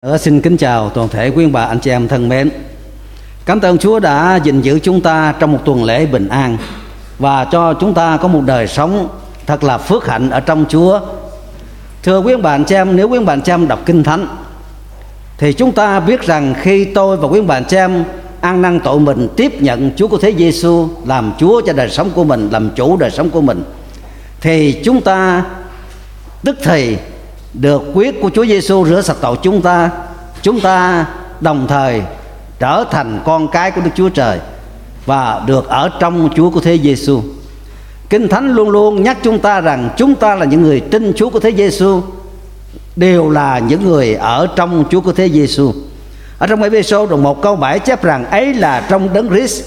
Xin kính chào toàn thể quý bà anh chị em thân mến. Cảm ơn Chúa đã gìn giữ chúng ta trong một tuần lễ bình an và cho chúng ta có một đời sống thật là phước hạnh ở trong Chúa. Thưa quý bà anh chị em, nếu quý bà anh chị em đọc Kinh Thánh thì chúng ta biết rằng khi tôi và quý bà anh chị em ăn năn tội mình, tiếp nhận Chúa Cứu Thế Giêsu làm Chúa cho đời sống của mình, làm chủ đời sống của mình, thì chúng ta tức thì được huyết của Chúa Giêsu rửa sạch tội chúng ta đồng thời trở thành con cái của Đức Chúa Trời và được ở trong Chúa Cứu Thế Giêsu. Kinh Thánh luôn luôn nhắc chúng ta rằng chúng ta là những người tin Chúa Cứu Thế Giêsu, đều là những người ở trong Chúa Cứu Thế Giêsu. Ở trong Ê-phê-sô đoạn 1 câu 7 chép rằng ấy là trong Đấng Christ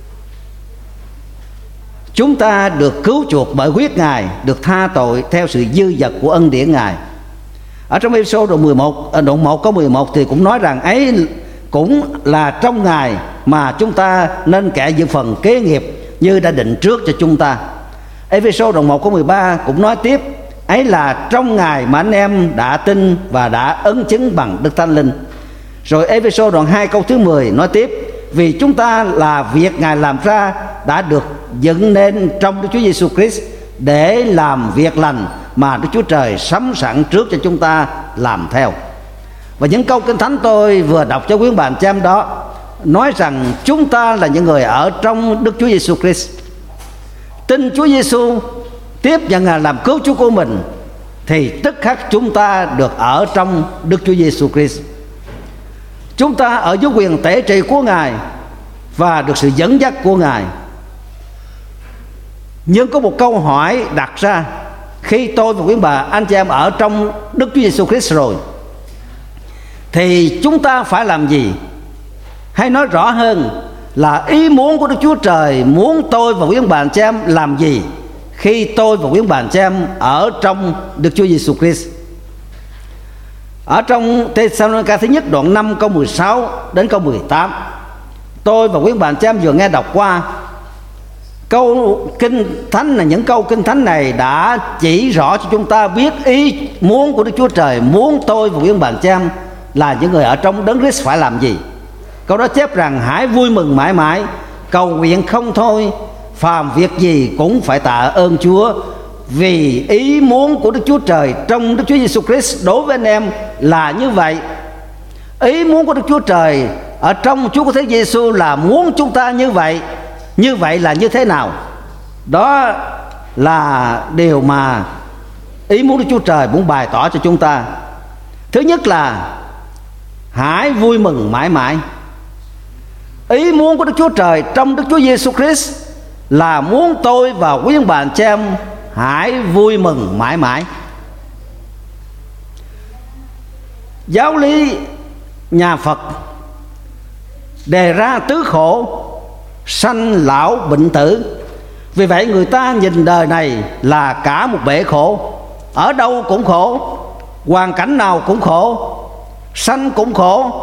chúng ta được cứu chuộc bởi huyết Ngài, được tha tội theo sự dư dật của ân điển Ngài. Ở trong Ê-phê-sô đoạn 1 câu 11 thì cũng nói rằng ấy cũng là trong Ngài mà chúng ta nên kẻ dự phần kế nghiệp như đã định trước cho chúng ta. Ê-phê-sô đoạn 1 câu 13 cũng nói tiếp ấy là trong Ngài mà anh em đã tin và đã ấn chứng bằng Đức Thánh Linh. Rồi Ê-phê-sô đoạn 2 câu thứ 10 nói tiếp vì chúng ta là việc Ngài làm ra đã được dựng nên trong Đức Chúa Giêsu Christ để làm việc lành mà Đức Chúa Trời sắm sẵn trước cho chúng ta làm theo. Và những câu Kinh Thánh tôi vừa đọc cho quý bạn chị em đó nói rằng chúng ta là những người ở trong Đức Chúa Giêsu Christ, tin Chúa Giêsu, tiếp nhận Ngài làm cứu Chúa của mình, thì tức khắc chúng ta được ở trong Đức Chúa Giêsu Christ. Chúng ta ở dưới quyền tể trị của Ngài và được sự dẫn dắt của Ngài. Nhưng có một câu hỏi đặt ra: khi tôi và quý bà anh chị em ở trong Đức Chúa Giêsu Christ rồi thì chúng ta phải làm gì? Hay nói rõ hơn là ý muốn của Đức Chúa Trời muốn tôi và quý bà anh chị em làm gì khi tôi và quý bà anh chị em ở trong Đức Chúa Giêsu Christ? Ở trong Thê-sa-lô-ni-ca thứ nhất đoạn 5 câu 16 đến câu 18, tôi và quý bạn chị em vừa nghe đọc qua câu Kinh Thánh này. Những câu Kinh Thánh này đã chỉ rõ cho chúng ta biết ý muốn của Đức Chúa Trời muốn tôi và quý bạn chị em là những người ở trong Đấng Christ phải làm gì. Câu đó chép rằng hãy vui mừng mãi mãi, cầu nguyện không thôi, phàm việc gì cũng phải tạ ơn Chúa, vì ý muốn của Đức Chúa Trời trong Đức Chúa Giêsu Christ đối với anh em là như vậy. Ý muốn của Đức Chúa Trời ở trong Chúa Cứu Thế Giêsu là muốn chúng ta như vậy. Như vậy là như thế nào? Đó là điều mà ý muốn Đức Chúa Trời muốn bày tỏ cho chúng ta. Thứ nhất là hãy vui mừng mãi mãi. Ý muốn của Đức Chúa Trời trong Đức Chúa Giêsu Christ là muốn tôi và quý ông bà anh chị em hãy vui mừng mãi mãi. Giáo lý nhà Phật đề ra tứ khổ: sanh lão bệnh tử. Vì vậy người ta nhìn đời này là cả một bể khổ, ở đâu cũng khổ, hoàn cảnh nào cũng khổ, sanh cũng khổ,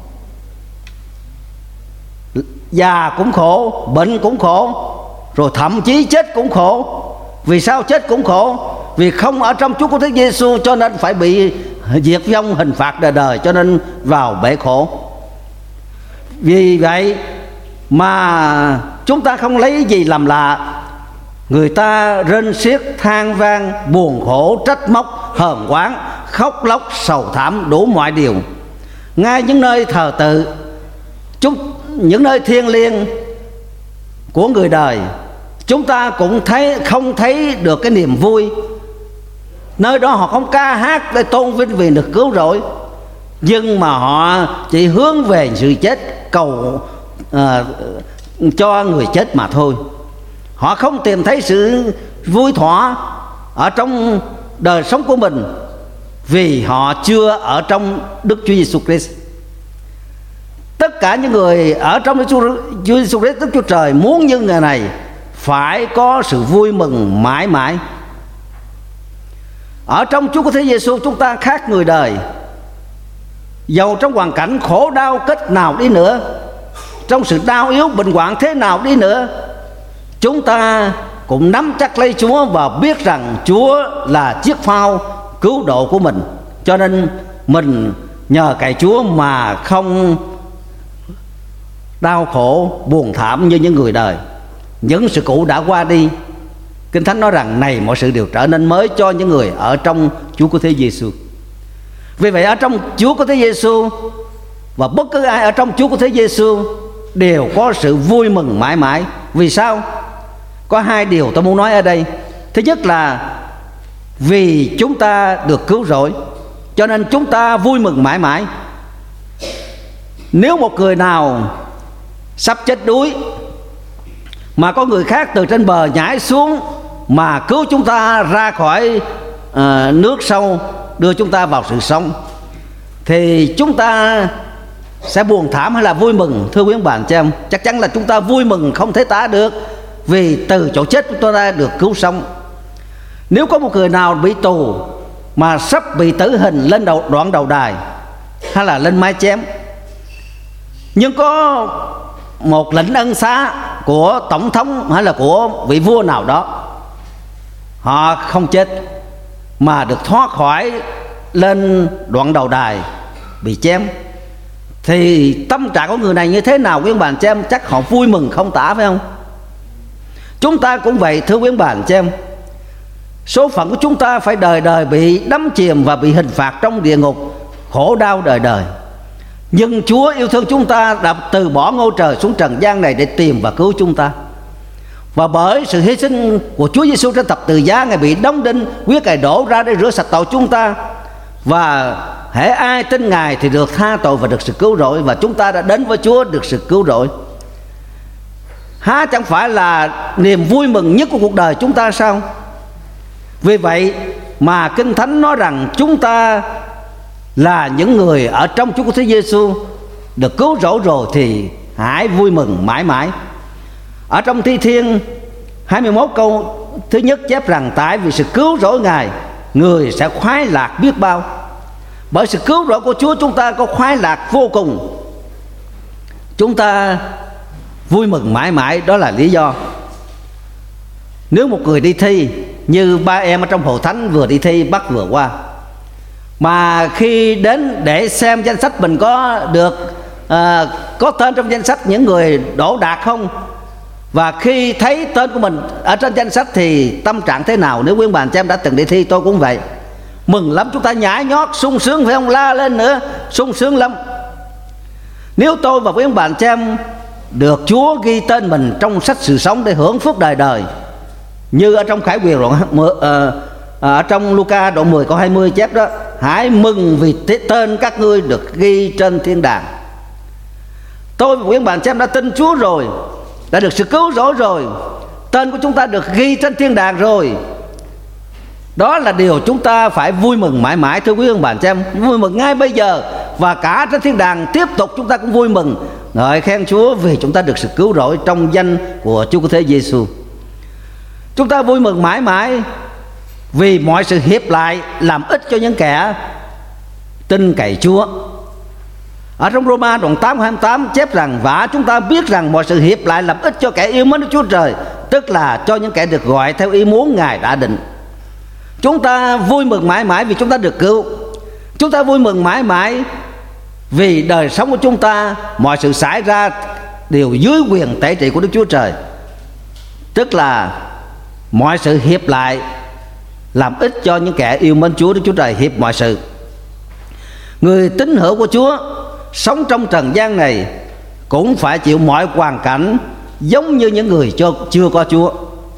già cũng khổ, bệnh cũng khổ, rồi thậm chí chết cũng khổ. Vì sao chết cũng khổ? Vì không ở trong Chúa Cứu Thế Giêsu cho nên phải bị diệt vong hình phạt đời đời, cho nên vào bể khổ. Vì vậy mà chúng ta không lấy gì làm lạ. Người ta rên xiết, than vang, buồn khổ, trách móc, hờn oán, khóc lóc, sầu thảm, đủ mọi điều. Ngay những nơi thờ tự, những nơi thiêng liêng của người đời, chúng ta cũng không thấy được cái niềm vui. Nơi đó họ không ca hát để tôn vinh vì được cứu rỗi, nhưng mà họ chỉ hướng về sự chết, cầu cho người chết mà thôi. Họ không tìm thấy sự vui thỏa ở trong đời sống của mình, vì họ chưa ở trong Đức Chúa Giêsu Christ. Tất cả những người ở trong Đức Chúa Giêsu Christ, Đức Chúa Trời muốn như người này phải có sự vui mừng mãi mãi. Ở trong Chúa Cứu Thế Giêsu chúng ta khác người đời. Dầu trong hoàn cảnh khổ đau cách nào đi nữa, trong sự đau yếu bệnh hoạn thế nào đi nữa, chúng ta cũng nắm chắc lấy Chúa và biết rằng Chúa là chiếc phao cứu độ của mình. Cho nên mình nhờ cậy Chúa mà không đau khổ buồn thảm như những người đời. Những sự cũ đã qua đi. Kinh Thánh nói rằng này mọi sự đều trở nên mới cho những người ở trong Chúa của Thế Giêsu. Vì vậy ở trong Chúa của Thế Giêsu, và bất cứ ai ở trong Chúa của Thế Giêsu đều có sự vui mừng mãi mãi. Vì sao? Có hai điều tôi muốn nói ở đây. Thứ nhất là vì chúng ta được cứu rỗi, cho nên chúng ta vui mừng mãi mãi. Nếu một người nào sắp chết đuối mà có người khác từ trên bờ nhảy xuống mà cứu chúng ta ra khỏi nước sâu, đưa chúng ta vào sự sống, thì chúng ta sẽ buồn thảm hay là vui mừng? Thưa quý ông bà anh chị em, chắc chắn là chúng ta vui mừng không thể tả được, vì từ chỗ chết chúng ta được cứu sống. Nếu có một người nào bị tù mà sắp bị tử hình lên đoạn đầu đài hay là lên mái chém, nhưng có một lệnh ân xá của tổng thống hay là của vị vua nào đó, họ không chết mà được thoát khỏi lên đoạn đầu đài bị chém, thì tâm trạng của người này như thế nào quý ông bà anh chị em? Chắc họ vui mừng không tả, phải không? Chúng ta cũng vậy thưa quý ông bà anh chị em. Số phận của chúng ta phải đời đời bị đắm chìm và bị hình phạt trong địa ngục, khổ đau đời đời. Nhưng Chúa yêu thương chúng ta đã từ bỏ ngôi trời xuống trần gian này để tìm và cứu chúng ta. Và bởi sự hy sinh của Chúa Giêsu trên thập tự giá, Ngài bị đóng đinh, huyết Ngài đổ ra để rửa sạch tội chúng ta. Và hễ ai tin Ngài thì được tha tội và được sự cứu rỗi. Và chúng ta đã đến với Chúa được sự cứu rỗi. Há chẳng phải là niềm vui mừng nhất của cuộc đời chúng ta sao? Vì vậy mà Kinh Thánh nói rằng chúng ta là những người ở trong Chúa của Thế Giêsu được cứu rỗi rồi thì hãy vui mừng mãi mãi. Ở trong Thi Thiên 21 câu thứ nhất chép rằng tại vì sự cứu rỗi Ngài, người sẽ khoái lạc biết bao. Bởi sự cứu rỗi của Chúa chúng ta có khoái lạc vô cùng. Chúng ta vui mừng mãi mãi, đó là lý do. Nếu một người đi thi, như ba em ở trong hội thánh vừa đi thi Bắc vừa qua, mà khi đến để xem danh sách mình có được có tên trong danh sách những người đỗ đạt không, và khi thấy tên của mình ở trên danh sách thì tâm trạng thế nào? Nếu quý ông bà anh chị em đã từng đi thi, tôi cũng vậy, mừng lắm, chúng ta nhảy nhót sung sướng, phải không? La lên nữa, sung sướng lắm. Nếu tôi và quý ông bà anh chị em được Chúa ghi tên mình trong sách sự sống để hưởng phước đời đời, như ở trong Khải Huyền ở trong Luca đoạn 10 câu 20 chép đó: hãy mừng vì tên các ngươi được ghi trên thiên đàng. Tôi và quý ông bà anh chị em đã tin Chúa rồi, đã được sự cứu rỗi rồi, tên của chúng ta được ghi trên thiên đàng rồi. Đó là điều chúng ta phải vui mừng mãi mãi, thưa quý ông bà anh chị em. Vui mừng ngay bây giờ, và cả trên thiên đàng tiếp tục chúng ta cũng vui mừng, ngợi khen Chúa vì chúng ta được sự cứu rỗi trong danh của Chúa của Thế Giêsu. Chúng ta vui mừng mãi mãi vì mọi sự hiệp lại làm ích cho những kẻ tin cậy Chúa. Ở trong Roma đoạn 8 28 chép rằng: và chúng ta biết rằng mọi sự hiệp lại làm ích cho kẻ yêu mến Đức Chúa Trời, tức là cho những kẻ được gọi theo ý muốn Ngài đã định. Chúng ta vui mừng mãi mãi vì chúng ta được cứu. Chúng ta vui mừng mãi mãi vì đời sống của chúng ta, mọi sự xảy ra đều dưới quyền tể trị của Đức Chúa Trời, tức là mọi sự hiệp lại làm ích cho những kẻ yêu mến Chúa. Đức Chúa Trời hiệp mọi sự. Người tín hữu của Chúa sống trong trần gian này cũng phải chịu mọi hoàn cảnh giống như những người chưa có Chúa.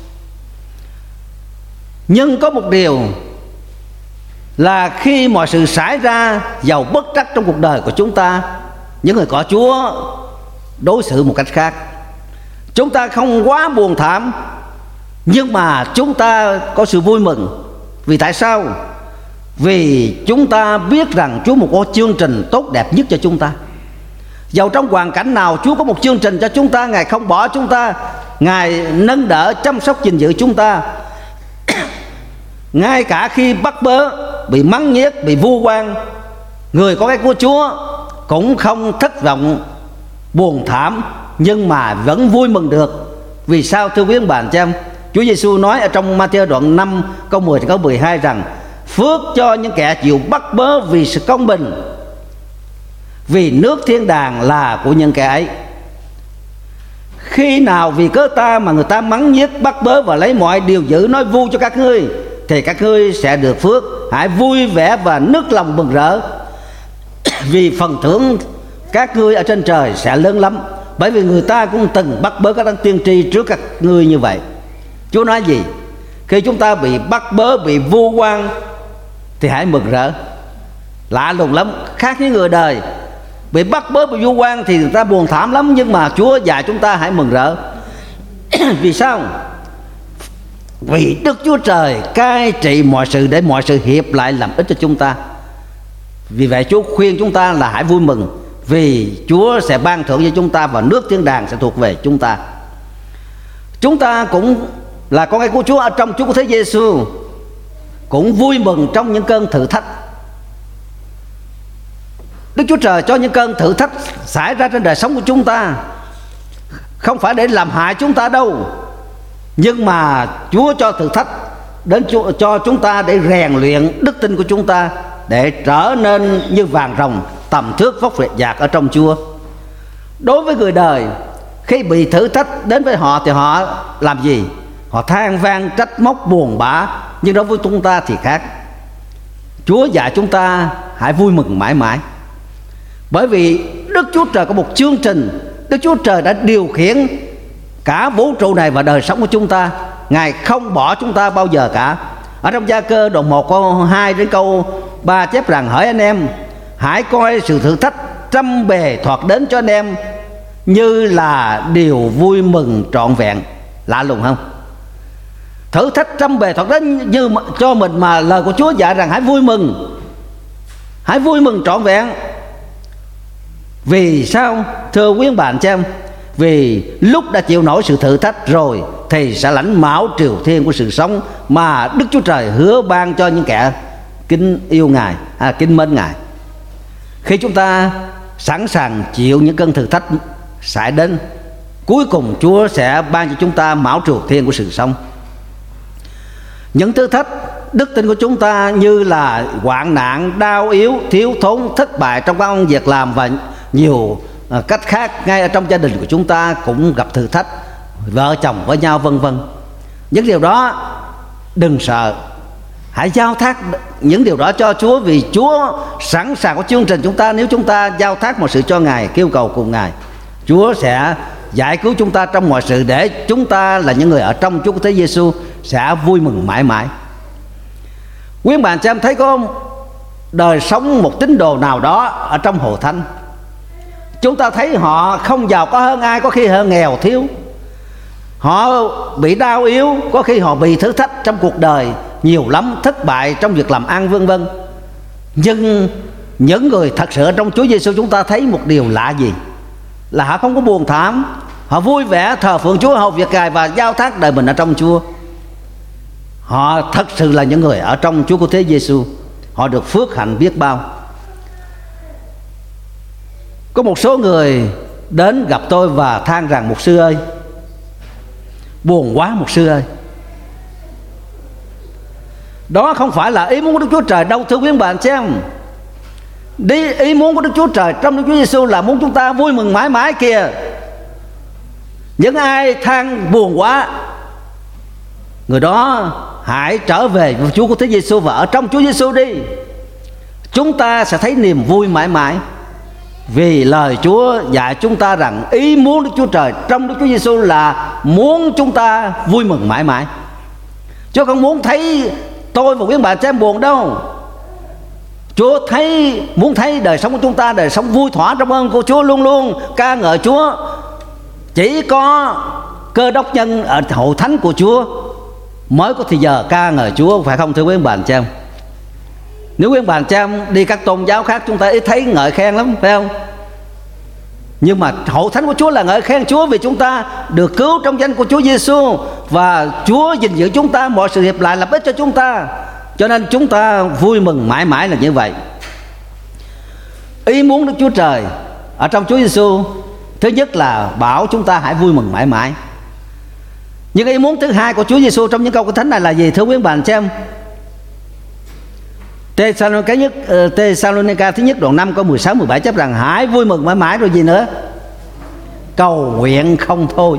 Nhưng có một điều là khi mọi sự xảy ra, giàu bất trắc trong cuộc đời của chúng ta, những người có Chúa đối xử một cách khác. Chúng ta không quá buồn thảm, nhưng mà chúng ta có sự vui mừng. Vì tại sao? Vì chúng ta biết rằng Chúa có chương trình tốt đẹp nhất cho chúng ta. Dầu trong hoàn cảnh nào, Chúa có một chương trình cho chúng ta. Ngài không bỏ chúng ta, Ngài nâng đỡ, chăm sóc, gìn giữ chúng ta. Ngay cả khi bắt bớ, bị mắng nhiếc, bị vu oan, người có cái của Chúa cũng không thất vọng, buồn thảm, nhưng mà vẫn vui mừng được. Vì sao thưa quý ông bà anh chị em? Chúa Giêsu nói ở trong Ma-thi-ơ đoạn 5 câu 10 câu 12 rằng: phước cho những kẻ chịu bắt bớ vì sự công bình, vì nước thiên đàng là của những kẻ ấy. Khi nào vì cớ ta mà người ta mắng nhiếc, bắt bớ và lấy mọi điều dữ nói vu cho các ngươi, thì các ngươi sẽ được phước. Hãy vui vẻ và nức lòng mừng rỡ, vì phần thưởng các ngươi ở trên trời sẽ lớn lắm. Bởi vì người ta cũng từng bắt bớ các đấng tiên tri trước các ngươi như vậy. Chúa nói gì? Khi chúng ta bị bắt bớ, bị vu oan thì hãy mừng rỡ. Lạ lùng lắm, khác với người đời. Bị bắt bớ, bị vu oan thì người ta buồn thảm lắm. Nhưng mà Chúa dạy chúng ta hãy mừng rỡ. Vì sao? Vì Đức Chúa Trời cai trị mọi sự để mọi sự hiệp lại làm ích cho chúng ta. Vì vậy Chúa khuyên chúng ta là hãy vui mừng, vì Chúa sẽ ban thưởng cho chúng ta và nước thiên đàng sẽ thuộc về chúng ta. Chúng ta cũng là con cái của Chúa ở trong Chúa Cứu Thế Giêsu, cũng vui mừng trong những cơn thử thách. Đức Chúa Trời cho những cơn thử thách xảy ra trên đời sống của chúng ta không phải để làm hại chúng ta đâu, nhưng mà Chúa cho thử thách đến cho chúng ta để rèn luyện đức tin của chúng ta, để trở nên như vàng rồng tầm thước vóc dạc ở trong Chúa. Đối với người đời, khi bị thử thách đến với họ thì họ làm gì? Họ than vang, trách móc, buồn bã. Nhưng đối với chúng ta thì khác. Chúa dạy chúng ta hãy vui mừng mãi mãi, bởi vì Đức Chúa Trời có một chương trình. Đức Chúa Trời đã điều khiển cả vũ trụ này và đời sống của chúng ta. Ngài không bỏ chúng ta bao giờ cả. Ở trong Gia Cơ đoạn 1 câu 2 đến câu 3 chép rằng: hỡi anh em, hãy coi sự thử thách trăm bề thoạt đến cho anh em như là điều vui mừng trọn vẹn. Lạ lùng không? Thử thách trăm bề thoạt đến như cho mình, mà lời của Chúa dạy rằng hãy vui mừng, hãy vui mừng trọn vẹn. Vì sao? Thưa quý bạn chị em, vì lúc đã chịu nổi sự thử thách rồi thì sẽ lãnh mão triều thiên của sự sống mà Đức Chúa Trời hứa ban cho những kẻ kính yêu Ngài, kính mến Ngài. Khi chúng ta sẵn sàng chịu những cơn thử thách xảy đến, cuối cùng Chúa sẽ ban cho chúng ta mão triều thiên của sự sống. Những thử thách đức tin của chúng ta như là hoạn nạn, đau yếu, thiếu thốn, thất bại trong các công việc làm và nhiều cách khác. Ngay ở trong gia đình của chúng ta cũng gặp thử thách, vợ chồng với nhau vân vân. Những điều đó đừng sợ, hãy giao thác những điều đó cho Chúa, vì Chúa sẵn sàng có chương trình chúng ta. Nếu chúng ta giao thác mọi sự cho Ngài, kêu cầu cùng Ngài, Chúa sẽ giải cứu chúng ta trong mọi sự, để chúng ta là những người ở trong Chúa Cứu Thế Giêsu sẽ vui mừng mãi mãi. Quý bạn cho em thấy có đời sống một tín đồ nào đó ở trong Hội Thánh, chúng ta thấy họ không giàu có hơn ai, có khi họ nghèo thiếu, họ bị đau yếu, có khi họ bị thử thách trong cuộc đời nhiều lắm, thất bại trong việc làm ăn vân vân. Nhưng những người thật sự ở trong Chúa Giêsu, chúng ta thấy một điều lạ gì? Là họ không có buồn thảm, họ vui vẻ thờ phượng Chúa, hầu việc Ngài và giao thác đời mình ở trong Chúa. Họ thật sự là những người ở trong Chúa Cứu Thế Giêsu, họ được phước hạnh biết bao. Có một số người đến gặp tôi và than rằng: mục sư ơi, buồn quá mục sư ơi. Đó không phải là ý muốn của Đức Chúa Trời đâu, thưa quý bạn xem. Ý muốn của Đức Chúa Trời trong Đức Chúa Giêsu là muốn chúng ta vui mừng mãi mãi kìa. Những ai than buồn quá, người đó hãy trở về với Chúa Cứu Thế Giêsu và ở trong Chúa Giêsu đi. Chúng ta sẽ thấy niềm vui mãi mãi. Vì lời Chúa dạy chúng ta rằng ý muốn Đức Chúa Trời trong Đức Chúa Giêsu là muốn chúng ta vui mừng mãi mãi, Chúa không muốn thấy tôi và quý bà chị em buồn đâu. Chúa muốn thấy đời sống của chúng ta, đời sống vui thỏa trong ơn của Chúa, luôn luôn ca ngợi Chúa. Chỉ có Cơ Đốc nhân ở hội thánh của Chúa mới có thì giờ ca ngợi Chúa, phải không thưa quý bà chị em? Nếu quý bà chị em đi các tôn giáo khác, chúng ta ít thấy ngợi khen lắm, phải không? Nhưng mà hội thánh của Chúa là ngợi khen Chúa, vì chúng ta được cứu trong danh của Chúa Giêsu và Chúa gìn giữ chúng ta, mọi sự hiệp lại làm ích cho chúng ta. Cho nên chúng ta vui mừng mãi mãi là như vậy. Ý muốn Đức Chúa Trời ở trong Chúa Giêsu, thứ nhất là bảo chúng ta hãy vui mừng mãi mãi. Nhưng ý muốn thứ hai của Chúa Giêsu trong những câu Kinh Thánh này là gì thưa quý bạn xem? Thessalonica thứ nhất đoạn 5 câu 16-17 chép rằng hãy vui mừng mãi mãi, rồi gì nữa? Cầu nguyện không thôi.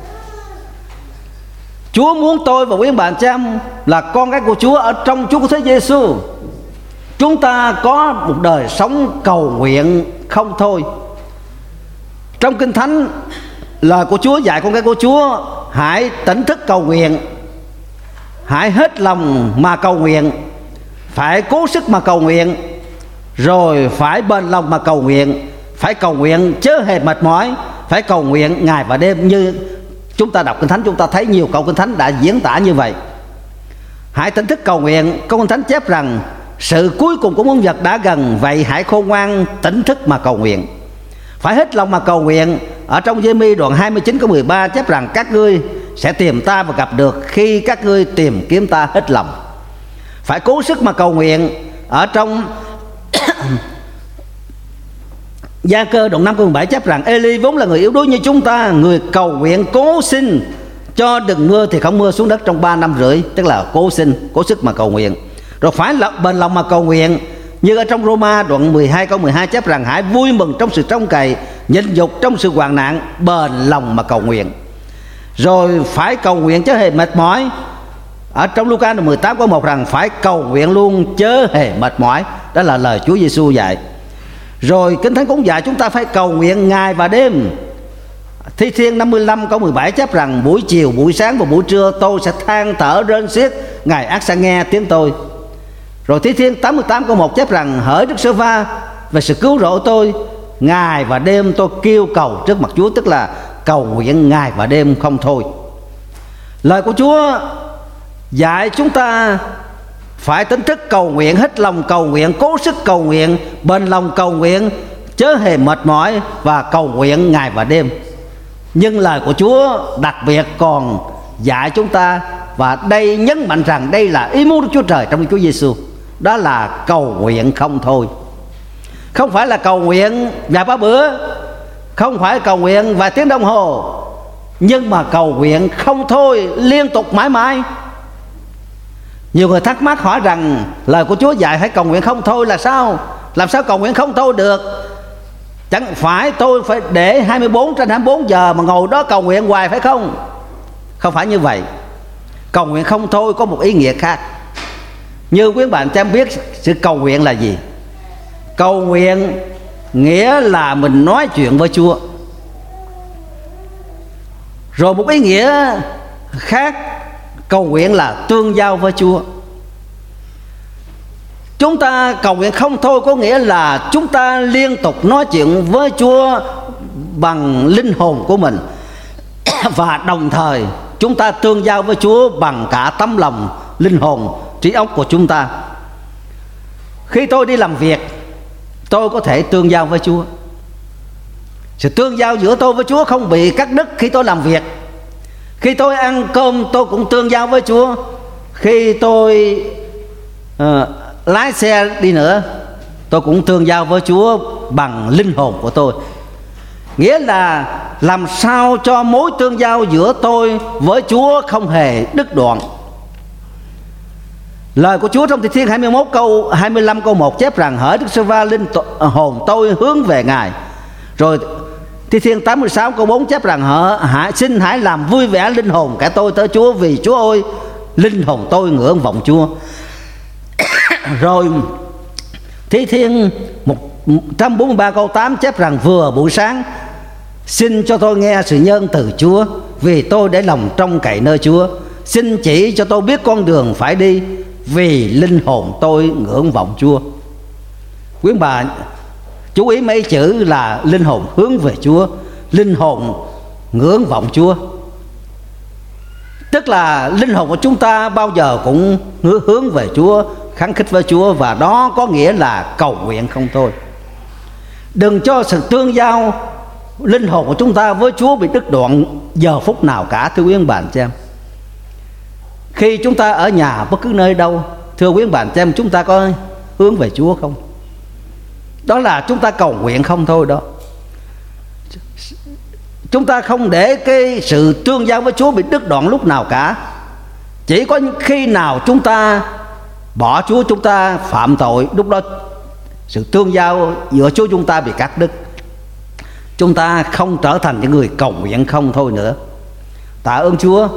Chúa muốn tôi và quý bạn chị em là con cái của Chúa ở trong Chúa Cứu Thế Giêsu, chúng ta có một đời sống cầu nguyện không thôi. Trong Kinh Thánh, lời của Chúa dạy con cái của Chúa hãy tỉnh thức cầu nguyện, hãy hết lòng mà cầu nguyện, phải cố sức mà cầu nguyện, rồi phải bền lòng mà cầu nguyện, phải cầu nguyện chớ hề mệt mỏi, phải cầu nguyện ngày và đêm. Như chúng ta đọc Kinh Thánh, chúng ta thấy nhiều câu Kinh Thánh đã diễn tả như vậy. Hãy tỉnh thức cầu nguyện. Câu Kinh Thánh chép rằng sự cuối cùng của muôn vật đã gần, vậy hãy khôn ngoan tỉnh thức mà cầu nguyện, phải hết lòng mà cầu nguyện. Ở trong Giê-mi đoạn 29 câu 13 chép rằng các ngươi sẽ tìm ta và gặp được khi các ngươi tìm kiếm ta hết lòng. Phải cố sức mà cầu nguyện. Ở trong Gia Cơ đoạn 5 câu 17 chép rằng Eli vốn là người yếu đuối như chúng ta, người cầu nguyện cố xin cho đừng mưa thì không mưa xuống đất trong 3 năm rưỡi, tức là cố xin, cố sức mà cầu nguyện. Rồi phải bền lòng mà cầu nguyện. Như ở trong Roma đoạn 12 câu 12 chép rằng hãy vui mừng trong sự trông cậy, nhịn nhục trong sự hoạn nạn, bền lòng mà cầu nguyện. Rồi phải cầu nguyện chớ hề mệt mỏi. Ở trong Luca đoạn 18 câu 1 rằng phải cầu nguyện luôn chớ hề mệt mỏi. Đó là lời Chúa Giêsu dạy. Rồi Kinh Thánh cũng dạy chúng ta phải cầu nguyện ngày và đêm. Thi Thiên 55 câu 17 chép rằng buổi chiều, buổi sáng và buổi trưa tôi sẽ than thở rên xiết, Ngài ắt sẽ nghe tiếng tôi. Rồi Thi Thiên 88 câu 1 chép rằng hỡi Đức Giê-hô-va về sự cứu rỗi tôi, ngày và đêm tôi kêu cầu trước mặt Chúa, tức là cầu nguyện ngày và đêm không thôi. Lời của Chúa dạy chúng ta phải tỉnh thức cầu nguyện, hết lòng cầu nguyện, cố sức cầu nguyện, bền lòng cầu nguyện, chớ hề mệt mỏi, và cầu nguyện ngày và đêm. Nhưng lời của Chúa đặc biệt còn dạy chúng ta, và đây nhấn mạnh rằng đây là ý muốn của Chúa Trời trong Chúa Giêsu, đó là cầu nguyện không thôi. Không phải là cầu nguyện vài ba bữa, không phải cầu nguyện vài tiếng đồng hồ, nhưng mà cầu nguyện không thôi, liên tục mãi mãi. Nhiều người thắc mắc hỏi rằng lời của Chúa dạy hãy cầu nguyện không thôi là sao? Làm sao cầu nguyện không thôi được? Chẳng phải tôi phải để 24/24 giờ mà ngồi đó cầu nguyện hoài phải không? Không phải như vậy. Cầu nguyện không thôi có một ý nghĩa khác. Như quý bạn cho em biết sự cầu nguyện là gì? Cầu nguyện nghĩa là mình nói chuyện với Chúa. Rồi một ý nghĩa khác, cầu nguyện là tương giao với Chúa. Chúng ta cầu nguyện không thôi có nghĩa là chúng ta liên tục nói chuyện với Chúa bằng linh hồn của mình, và đồng thời chúng ta tương giao với Chúa bằng cả tấm lòng, linh hồn, trí óc của chúng ta. Khi tôi đi làm việc, tôi có thể tương giao với Chúa. Sự tương giao giữa tôi với Chúa không bị cắt đứt khi tôi làm việc. Khi tôi ăn cơm tôi cũng tương giao với Chúa. Khi tôi lái xe đi nữa, tôi cũng tương giao với Chúa bằng linh hồn của tôi. Nghĩa là làm sao cho mối tương giao giữa tôi với Chúa không hề đứt đoạn. Lời của Chúa trong Thi Thiên 21 câu 25 câu 1 chép rằng hỡi Đức Giê-hô-va linh hồn tôi hướng về Ngài. Rồi Thi Thiên 86 câu 4 chép rằng xin hãy làm vui vẻ linh hồn cả tôi tới Chúa, vì Chúa ơi linh hồn tôi ngưỡng vọng Chúa. Rồi Thi Thiên 143 câu 8 chép rằng vừa buổi sáng xin cho tôi nghe sự nhân từ Chúa, vì tôi để lòng trông cậy nơi Chúa. Xin chỉ cho tôi biết con đường phải đi, vì linh hồn tôi ngưỡng vọng Chúa. Quý bà chú ý mấy chữ là linh hồn hướng về Chúa, linh hồn ngưỡng vọng Chúa. Tức là linh hồn của chúng ta bao giờ cũng hướng về Chúa, kháng khích với Chúa, và đó có nghĩa là cầu nguyện không thôi. Đừng cho sự tương giao linh hồn của chúng ta với Chúa bị đứt đoạn giờ phút nào cả, thưa quý ông bà chị em. Khi chúng ta ở nhà bất cứ nơi đâu, thưa quý ông bà chị em, chúng ta có hướng về Chúa không? Đó là chúng ta cầu nguyện không thôi đó. Chúng ta không để cái sự tương giao với Chúa bị đứt đoạn lúc nào cả. Chỉ có khi nào chúng ta bỏ Chúa chúng ta phạm tội, lúc đó sự tương giao giữa Chúa chúng ta bị cắt đứt. Chúng ta không trở thành những người cầu nguyện không thôi nữa. Tạ ơn Chúa.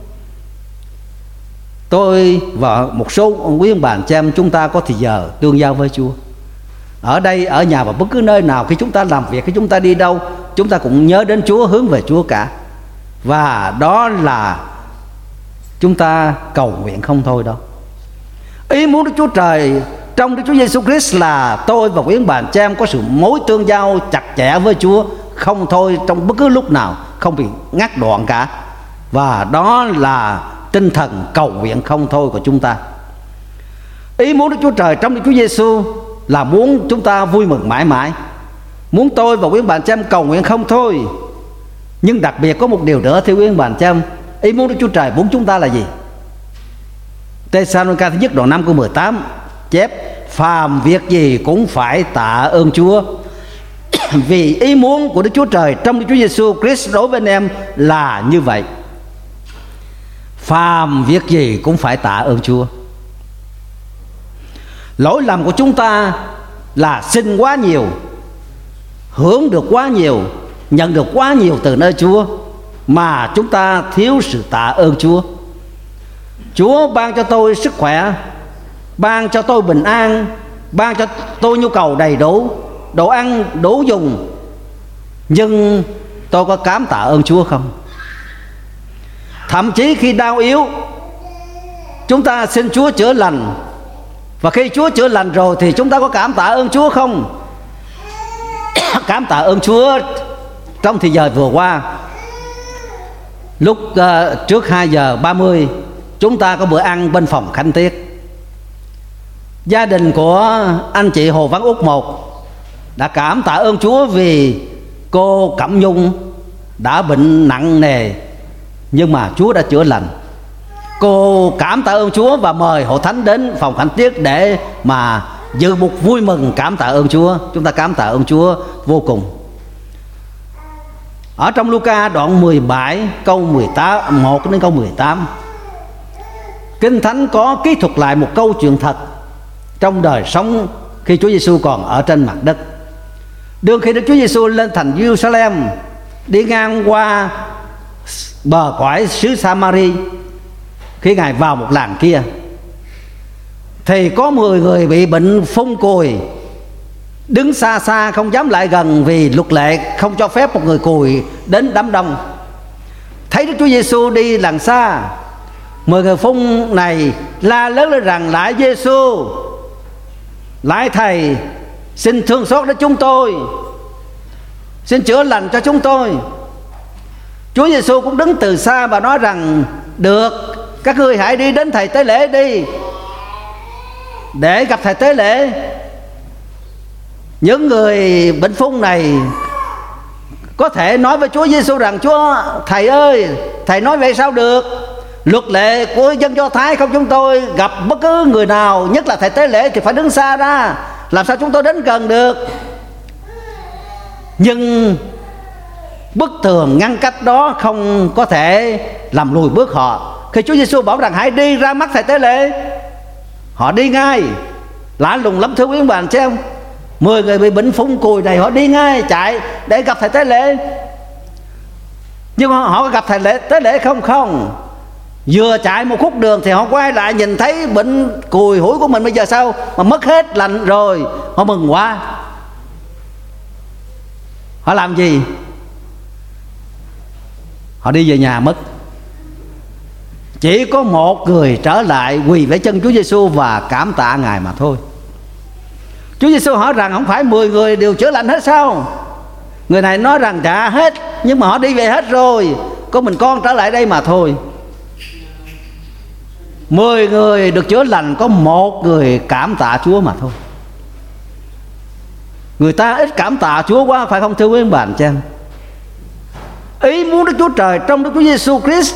Tôi và một số quý ông bà chị em chúng ta có thì giờ tương giao với Chúa. Ở đây, ở nhà và bất cứ nơi nào, khi chúng ta làm việc, khi chúng ta đi đâu, chúng ta cũng nhớ đến Chúa, hướng về Chúa cả. Và đó là chúng ta cầu nguyện không thôi đâu. Ý muốn Đức Chúa Trời trong Đức Chúa Giêsu Christ là tôi và quý ông bà chị em có sự mối tương giao chặt chẽ với Chúa không thôi, trong bất cứ lúc nào, không bị ngắt đoạn cả. Và đó là tinh thần cầu nguyện không thôi của chúng ta. Ý muốn Đức Chúa Trời trong Đức Chúa Giêsu là muốn chúng ta vui mừng mãi mãi, muốn tôi và quý ông bà chị em cầu nguyện không thôi. Nhưng đặc biệt có một điều nữa thưa quý ông bà chị em, ý muốn Đức Chúa Trời muốn chúng ta là gì? Tê-sa-lô-ni-ca thứ nhất đoạn 5 câu 18 chép: phàm việc gì cũng phải tạ ơn Chúa, vì ý muốn của Đức Chúa Trời trong Đức Chúa Giêsu Christ đối với anh em là như vậy. Phàm việc gì cũng phải tạ ơn Chúa. Lỗi lầm của chúng ta là xin quá nhiều, hưởng được quá nhiều, nhận được quá nhiều từ nơi Chúa, mà chúng ta thiếu sự tạ ơn Chúa. Chúa ban cho tôi sức khỏe, ban cho tôi bình an, ban cho tôi nhu cầu đầy đủ, đồ ăn đủ dùng, nhưng tôi có cảm tạ ơn Chúa không? Thậm chí khi đau yếu, chúng ta xin Chúa chữa lành, và khi Chúa chữa lành rồi thì chúng ta có cảm tạ ơn Chúa không? Cảm tạ ơn Chúa trong thời giờ vừa qua, lúc trước 2:30 chúng ta có bữa ăn bên phòng Khánh Tiết. Gia đình của anh chị Hồ Văn Úc một đã cảm tạ ơn Chúa vì cô Cẩm Nhung đã bệnh nặng nề, nhưng mà Chúa đã chữa lành. Cô cảm tạ ơn Chúa và mời hội thánh đến phòng Khánh Tiết để mà dự một vui mừng cảm tạ ơn Chúa. Chúng ta cảm tạ ơn Chúa vô cùng. Ở trong Luca đoạn 17 câu 18 1 đến câu 18, Kinh Thánh có kỹ thuật lại một câu chuyện thật trong đời sống khi Chúa Giêsu còn ở trên mặt đất. Đương khi Đức Chúa Giêsu lên thành Jerusalem, đi ngang qua bờ cõi xứ Samari, khi Ngài vào một làng kia thì có 10 người bị bệnh phun cùi, đứng xa xa không dám lại gần vì luật lệ không cho phép một người cùi đến đám đông. Thấy Đức Chúa Giêsu đi làng xa, 10 người phun này la lớn lên rằng: lại Giêsu, lại Thầy, xin thương xót đến chúng tôi, xin chữa lành cho chúng tôi. Chúa Giêsu cũng đứng từ xa và nói rằng: được, các ngươi hãy đi đến thầy tế lễ đi, để gặp thầy tế lễ. Những người bệnh phung này có thể nói với Chúa Giêsu rằng: Chúa, thầy ơi, thầy nói vậy sao được? Luật lệ của dân Do Thái không, chúng tôi gặp bất cứ người nào, nhất là thầy tế lễ, thì phải đứng xa ra, làm sao chúng tôi đến gần được? Nhưng bức tường ngăn cách đó không có thể làm lùi bước họ. Khi Chúa Giêsu bảo rằng hãy đi ra mắt thầy tế lễ, họ đi ngay. Lạ lùng lắm thưa quý ông bà chị em. 10 người bị bệnh phun cùi này họ đi ngay, chạy để gặp thầy tế lễ. Nhưng họ có gặp thầy tế lễ không? Không. Vừa chạy một khúc đường thì họ quay lại nhìn thấy bệnh cùi hủi của mình bây giờ sao mà mất hết lành rồi. Họ mừng quá. Họ làm gì? Họ đi về nhà mất. Chỉ có một người trở lại quỳ vẫy chân Chúa Giêsu và cảm tạ Ngài mà thôi. Chúa Giêsu hỏi rằng: không phải 10 người đều chữa lành hết sao? Người này nói rằng: dạ hết, nhưng mà họ đi về hết rồi, có mình con trở lại đây mà thôi. 10 người được chữa lành, có một người cảm tạ Chúa mà thôi. Người ta ít cảm tạ Chúa quá, phải không thưa quý bà anh chị em? Ý muốn Đức Chúa Trời trong Đức Chúa Giêsu Christ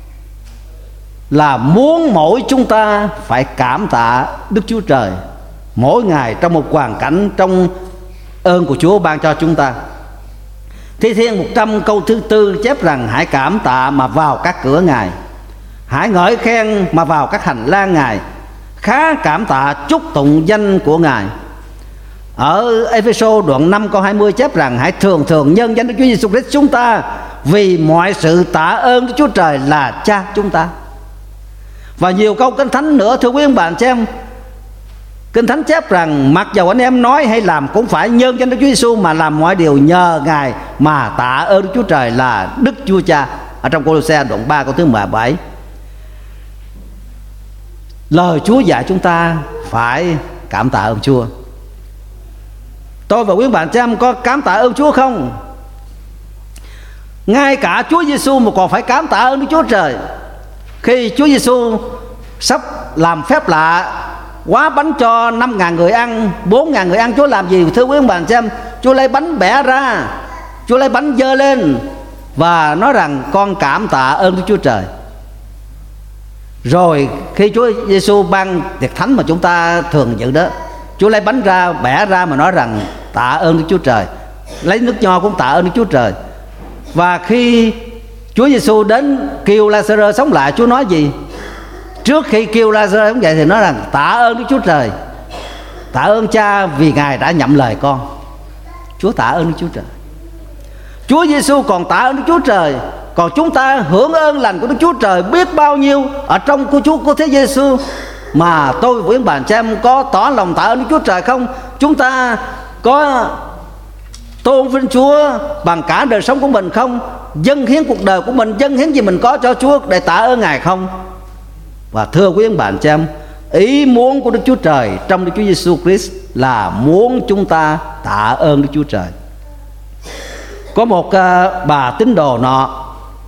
là muốn mỗi chúng ta phải cảm tạ Đức Chúa Trời mỗi ngày trong một hoàn cảnh, trong ơn của Chúa ban cho chúng ta. Thi Thiên 100 câu thứ 4 chép rằng: hãy cảm tạ mà vào các cửa Ngài, hãy ngợi khen mà vào các hành lang Ngài, khá cảm tạ chúc tụng danh của Ngài. Ở Ê-phê-sô đoạn 5 câu 20 chép rằng: hãy thường thường nhân danh Đức Chúa Giêsu Christ chúng ta, vì mọi sự tạ ơn Đức Chúa Trời là Cha chúng ta. Và nhiều câu Kinh Thánh nữa, thưa quý ông bà chị em. Kinh Thánh chép rằng mặc dầu anh em nói hay làm cũng phải nhân danh Đức Chúa Giêsu mà làm mọi điều nhờ Ngài mà tạ ơn Đức Chúa Trời là Đức Chúa Cha. Ở trong Cô-lô-se đoạn 3 câu thứ 17. Lời Chúa dạy chúng ta phải cảm tạ ơn Chúa. Tôi và quý bạn chị em có cảm tạ ơn Chúa không? Ngay cả Chúa Giêsu mà còn phải cảm tạ ơn Đức Chúa Trời. Khi Chúa Giêsu sắp làm phép lạ hóa bánh cho 5.000 người ăn, 4.000 người ăn, Chúa làm gì thưa quý bạn chị em? Chúa lấy bánh bẻ ra, Chúa lấy bánh giơ lên và nói rằng con cảm tạ ơn Đức Chúa Trời. Rồi khi Chúa Giêsu ban tiệc thánh mà chúng ta thường dự đó, Chúa lấy bánh ra, bẻ ra mà nói rằng tạ ơn Đức Chúa Trời. Lấy nước nho cũng tạ ơn Đức Chúa Trời. Và khi Chúa Giêsu đến kêu La-sa-rơ sống lại, Chúa nói gì? Trước khi kêu La-sa-rơ sống dậy thì nói rằng tạ ơn Đức Chúa Trời, tạ ơn Cha vì Ngài đã nhậm lời con. Chúa tạ ơn Đức Chúa Trời. Chúa Giêsu còn tạ ơn Đức Chúa Trời, còn chúng ta hưởng ơn lành của Đức Chúa Trời biết bao nhiêu ở trong của Chúa của Thế Giêsu. Mà tôi với bạn chị em có tỏ lòng tạ ơn Đức Chúa Trời không? Chúng ta có tôn vinh Chúa bằng cả đời sống của mình không? Dâng hiến cuộc đời của mình, dâng hiến gì mình có cho Chúa để tạ ơn Ngài không? Và thưa quý bạn chị em, ý muốn của Đức Chúa Trời trong Đức Chúa Giêsu Christ là muốn chúng ta tạ ơn Đức Chúa Trời. Có một bà tín đồ nọ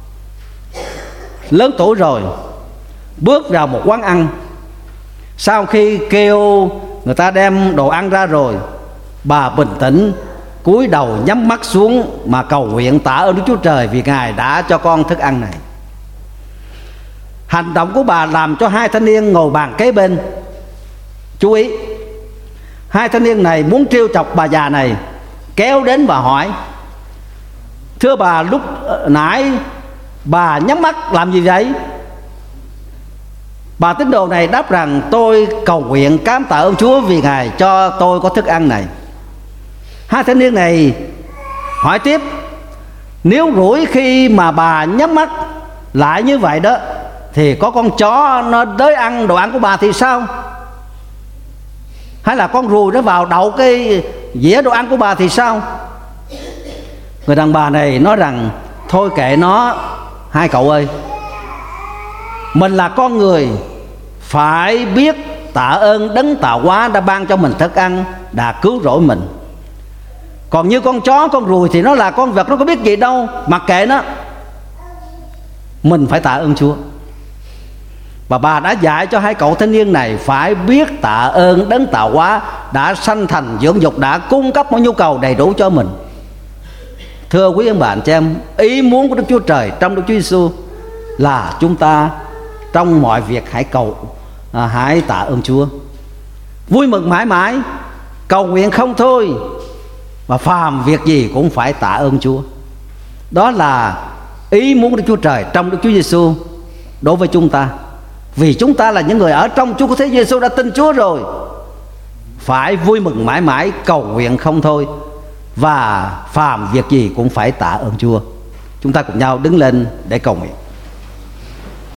lớn tuổi rồi, bước vào một quán ăn. Sau khi kêu người ta đem đồ ăn ra rồi, bà bình tĩnh cúi đầu nhắm mắt xuống mà cầu nguyện tạ ơn Đức Chúa Trời vì Ngài đã cho con thức ăn này. Hành động của bà làm cho hai thanh niên ngồi bàn kế bên chú ý. Hai thanh niên này muốn trêu chọc bà già này, kéo đến và hỏi: thưa bà, lúc nãy bà nhắm mắt làm gì vậy? Bà tín đồ này đáp rằng: tôi cầu nguyện cảm tạ ơn Chúa vì Ngài cho tôi có thức ăn này. Hai thanh niên này hỏi tiếp: nếu rủi khi mà bà nhắm mắt lại như vậy đó thì có con chó nó tới ăn đồ ăn của bà thì sao? Hay là con ruồi nó vào đậu cái dĩa đồ ăn của bà thì sao? Người đàn bà này nói rằng: thôi kệ nó, hai cậu ơi, mình là con người, phải biết tạ ơn Đấng tạo hóa đã ban cho mình thức ăn, đã cứu rỗi mình. Còn như con chó, con ruồi thì nó là con vật, nó có biết gì đâu, mặc kệ nó. Mình phải tạ ơn Chúa. Và bà đã dạy cho hai cậu thanh niên này phải biết tạ ơn Đấng tạo hóa đã sanh thành dưỡng dục, đã cung cấp mọi nhu cầu đầy đủ cho mình. Thưa quý ông bạn chị em, ý muốn của Đức Chúa Trời trong Đức Chúa Giêsu là chúng ta trong mọi việc hãy tạ ơn Chúa, vui mừng mãi mãi, cầu nguyện không thôi, và phàm việc gì cũng phải tạ ơn Chúa. Đó là ý muốn của Đức Chúa Trời trong Đức Chúa Giêsu đối với chúng ta. Vì chúng ta là những người ở trong Chúa của Thế Giêsu đã tin Chúa rồi, phải vui mừng mãi mãi, cầu nguyện không thôi, và phàm việc gì cũng phải tạ ơn Chúa. Chúng ta cùng nhau đứng lên để cầu nguyện.